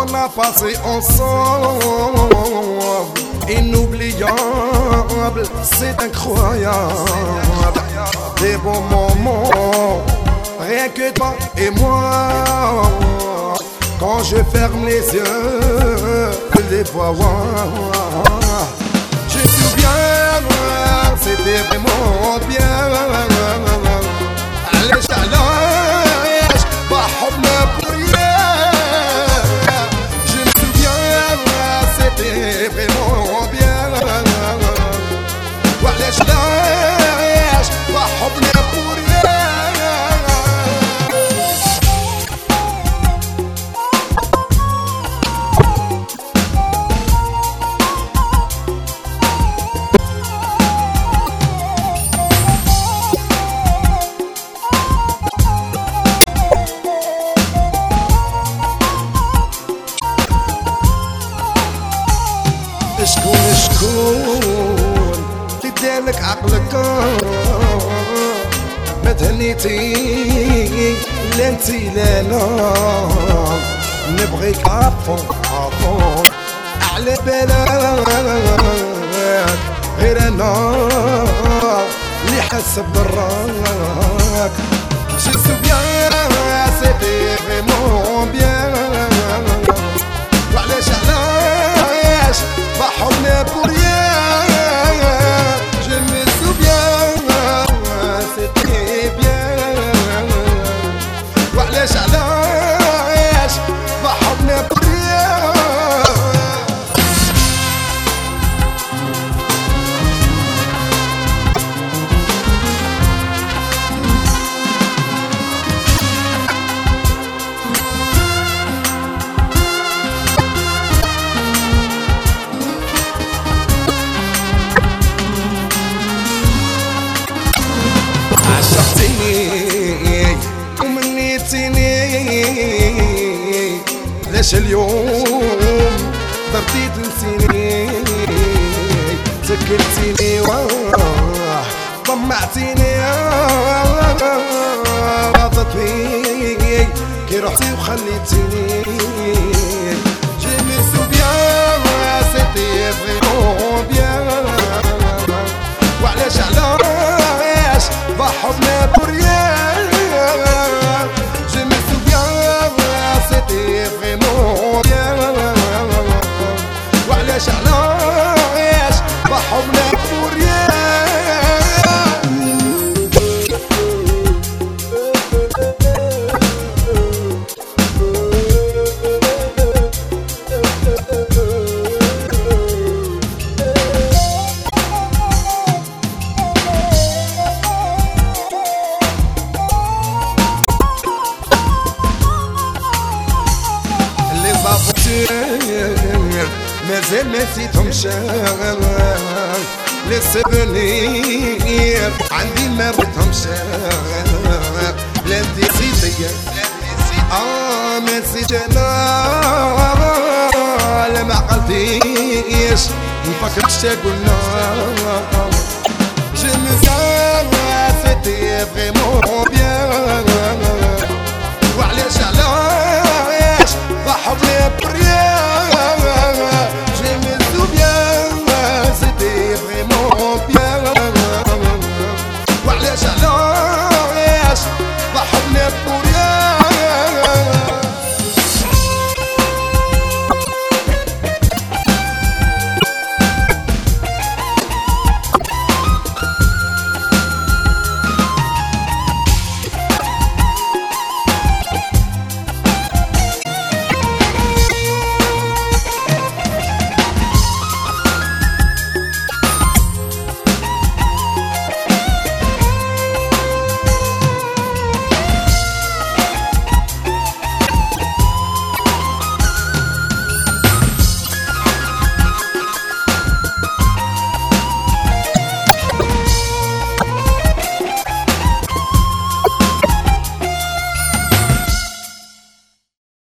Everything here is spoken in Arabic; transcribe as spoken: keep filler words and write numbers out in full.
qu'on a passé ensemble, inoubliable, c'est incroyable. Des bons moments, rien que toi et moi. Quand je ferme les yeux, je les vois. Je me souviens, c'était vraiment bien. Allez, chalage, bah, pour rien. Je me souviens, c'était vraiment bien. Allez, chalage, bah, pour rien. شكون شكون تدالك عقلك ما تهنيتي لا انتي لا لا نبغيك عفون عفون على بالك غير انا اللي حاسب براك. Je me souviens, c'était vraiment bien. وعلاش علاش بحبنا pour rien. Je me souviens, c'était bien. وعلاش علاش بحبنا pour rien. ومنيتيني ليش اليوم ضربتي تنسيني سكرتيني واه طمعتيني راضت بيك كي رحتي وخليتيني. Je me souviens, c'était vraiment bien. وعلاش علاش بحبنا pour rien. Je me souviens, c'était vraiment bien. وعلاش علاش بحبنا pour rien. مازال ما نسيتهم شغل لي سوفونير عندي ما بغيتهم شغل. لا انتي نسيتي اه ما نسيت انا لا ما عقلتيش نفكر شتا قلنا. Je me sens, c'était vraiment bien.